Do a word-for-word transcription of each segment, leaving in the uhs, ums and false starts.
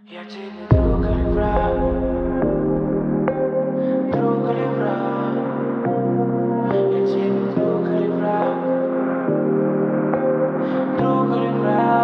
Я тебе друг или враг? Друг или враг? Я тебе друг или враг? Друг или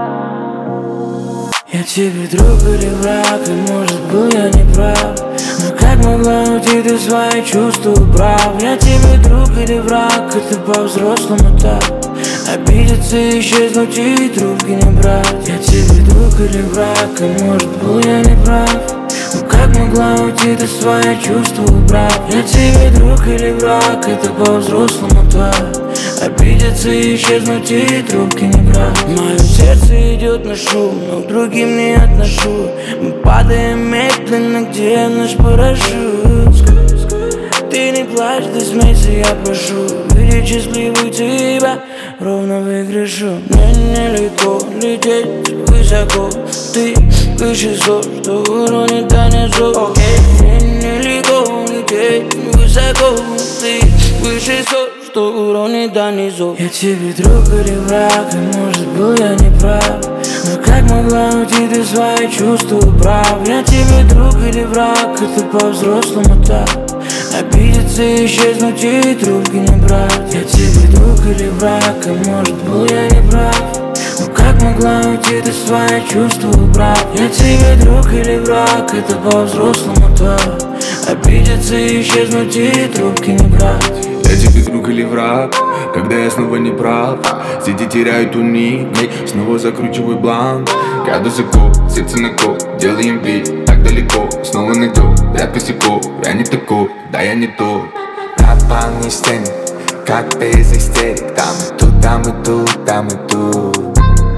враг? Я тебе друг или враг, и может был я не прав. Но как могла уйти ты свои чувства убрав? Я тебе друг или враг, это по-взрослому так. Обидеться, исчезнуть и трубки не брать. Я тебе друг или враг, и может был я не прав. Но как могла уйти ты свои чувства убрав? Я тебе друг или враг, это по-взрослому так. Обидеться, исчезнуть и трубки не брать. Мое сердце идет на шум, но к другим не отношу. Мы падаем медленно, где наш парашют? Ты не плачь, ты смейся, я прошу. Видеть счастливую тебя, ровно выигрышу. Мне нелегко лететь высоко. Ты выше зор, что уронит до низов. okay. Мне нелегко лететь высоко. Ты выше зор, что уронит до низов. Я тебе друг или враг, и может был я не прав. Но как могла уйти ты свои чувства убрав? Я тебе друг или враг, это по-взрослому так. Обидеться, исчезнуть и трубки не брать. Я тебе друг или враг, и может был я не прав. Но как могла уйти ты свои чувства убрав? Я тебе друг или враг, это по-взрослому так. Обидеться, исчезнуть и трубки не брать. Я тебе друг или враг, когда я снова не прав. Сиди, теряю ту нить, снова закручиваю бланк. Я высоко, сердце на кол, делаем вид, так далеко. Снова найду ряд косяков, я не такой, да я не тот. Пропал не стен, как без истерик. Там и тут, там и тут, там и тут.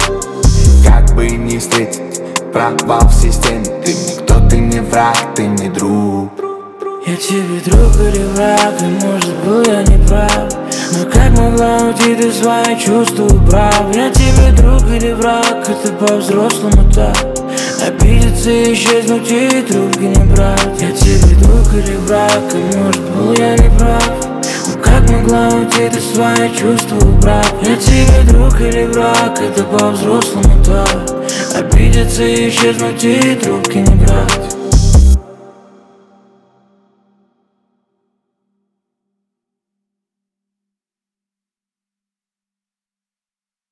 Как бы не встретить провал в системе. Ты никто, ты не враг, ты не друг. Я тебе друг или враг, и может был я не прав. Но как могла уйти ты свои чувства убрав? Я тебе друг или враг, это по-взрослому так. Обидеться, исчезнуть и трубки не брать. Я тебе друг или враг, и может был я не прав. Но как могла уйти ты свои чувства убрав? Я тебе друг или враг, это по-взрослому так. Обидеться, исчезнуть и трубки не брать.